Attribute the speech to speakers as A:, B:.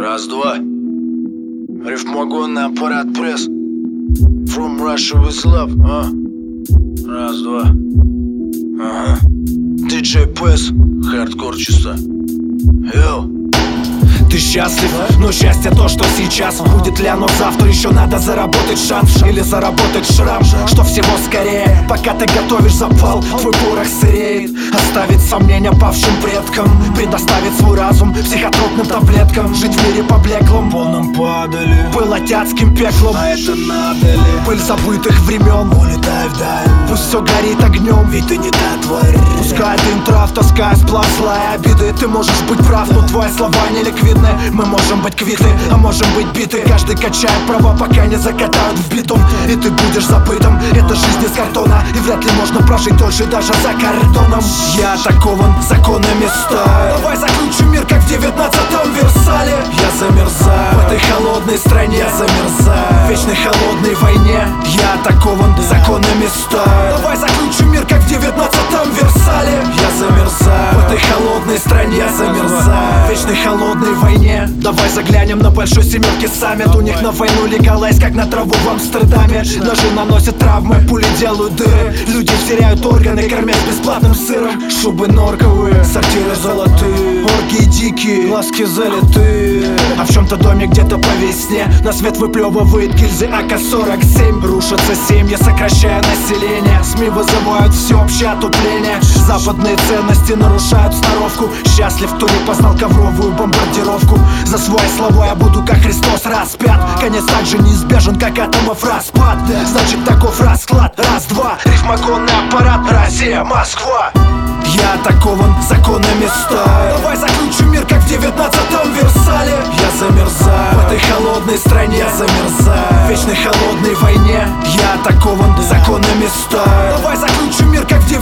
A: Раз, два. Рифмогонный аппарат пресс. From Russia with love. Раз, два. Ага. DJ Pes. Хардкор чисто. Йоу.
B: Ты счастлив, но счастье то, что сейчас. Будет ли оно завтра, еще надо заработать шанс. Или заработать шрам, что всего скорее. Пока ты готовишь запал, твой порох сыреет. Оставить сомнения павшим предкам, предоставить свой разум психотропным таблеткам. Жить в мире поблеклом,
A: полном падали,
B: пыл адским пеклом.
A: А это надо ли?
B: Пыль забытых времен,
A: улетай вдаль.
B: пусть все горит огнем,
A: ведь ты не та тварь.
B: Пускай дым трав, таская сплав злая обиды. Ты можешь быть прав, но твои слова не ликвидны. Мы можем быть квиты, а можем быть биты. Каждый качает права, пока не закатают в битум. И ты будешь забытым, это жизнь из картона. И вряд ли можно прожить дольше даже за кордоном. Я атакован законами стаи. Давай заключим мир, как в 19-м Версале. Я замерзаю в этой холодной стране. Я замерзаю в вечной холодной войне. Я атакован законами стаи. Давай заключим мир, как в 19-м Версале. Я замерзаю в этой холодной стране. Я замерзаю в вечной холодной войне. Давай заглянем на большой семерки саммит. У них на войну легалайз, как на траву в Амстердаме. Ножи наносят травмы, пули делают дыры. Люди теряют органы, кормят бесплатным сыром. Шубы норковые, сортиры золотые, оргии дикие, глазки залитые. А в чем-то доме где-то по весне на свет выплевывает гильзы АК-47. Рушатся семьи, сокращая население. СМИ вызывают всеобщее отупление. Западные ценности нарушают сноровку. Счастлив, кто не познал ковровую бомбардировку. За свои слова я буду как Христос распят. Конец так же неизбежен, как атомов распад. Значит таков расклад. Раз, два. Рифмогонный аппарат. Россия, Москва. Я атакован законами стаи. Давай заключим мир, как в 19-м Версале. Я замерзаю в этой холодной стране. Я замерзаю в вечной холодной войне. Я атакован законами стаи. Давай заключим мир, как в 19-м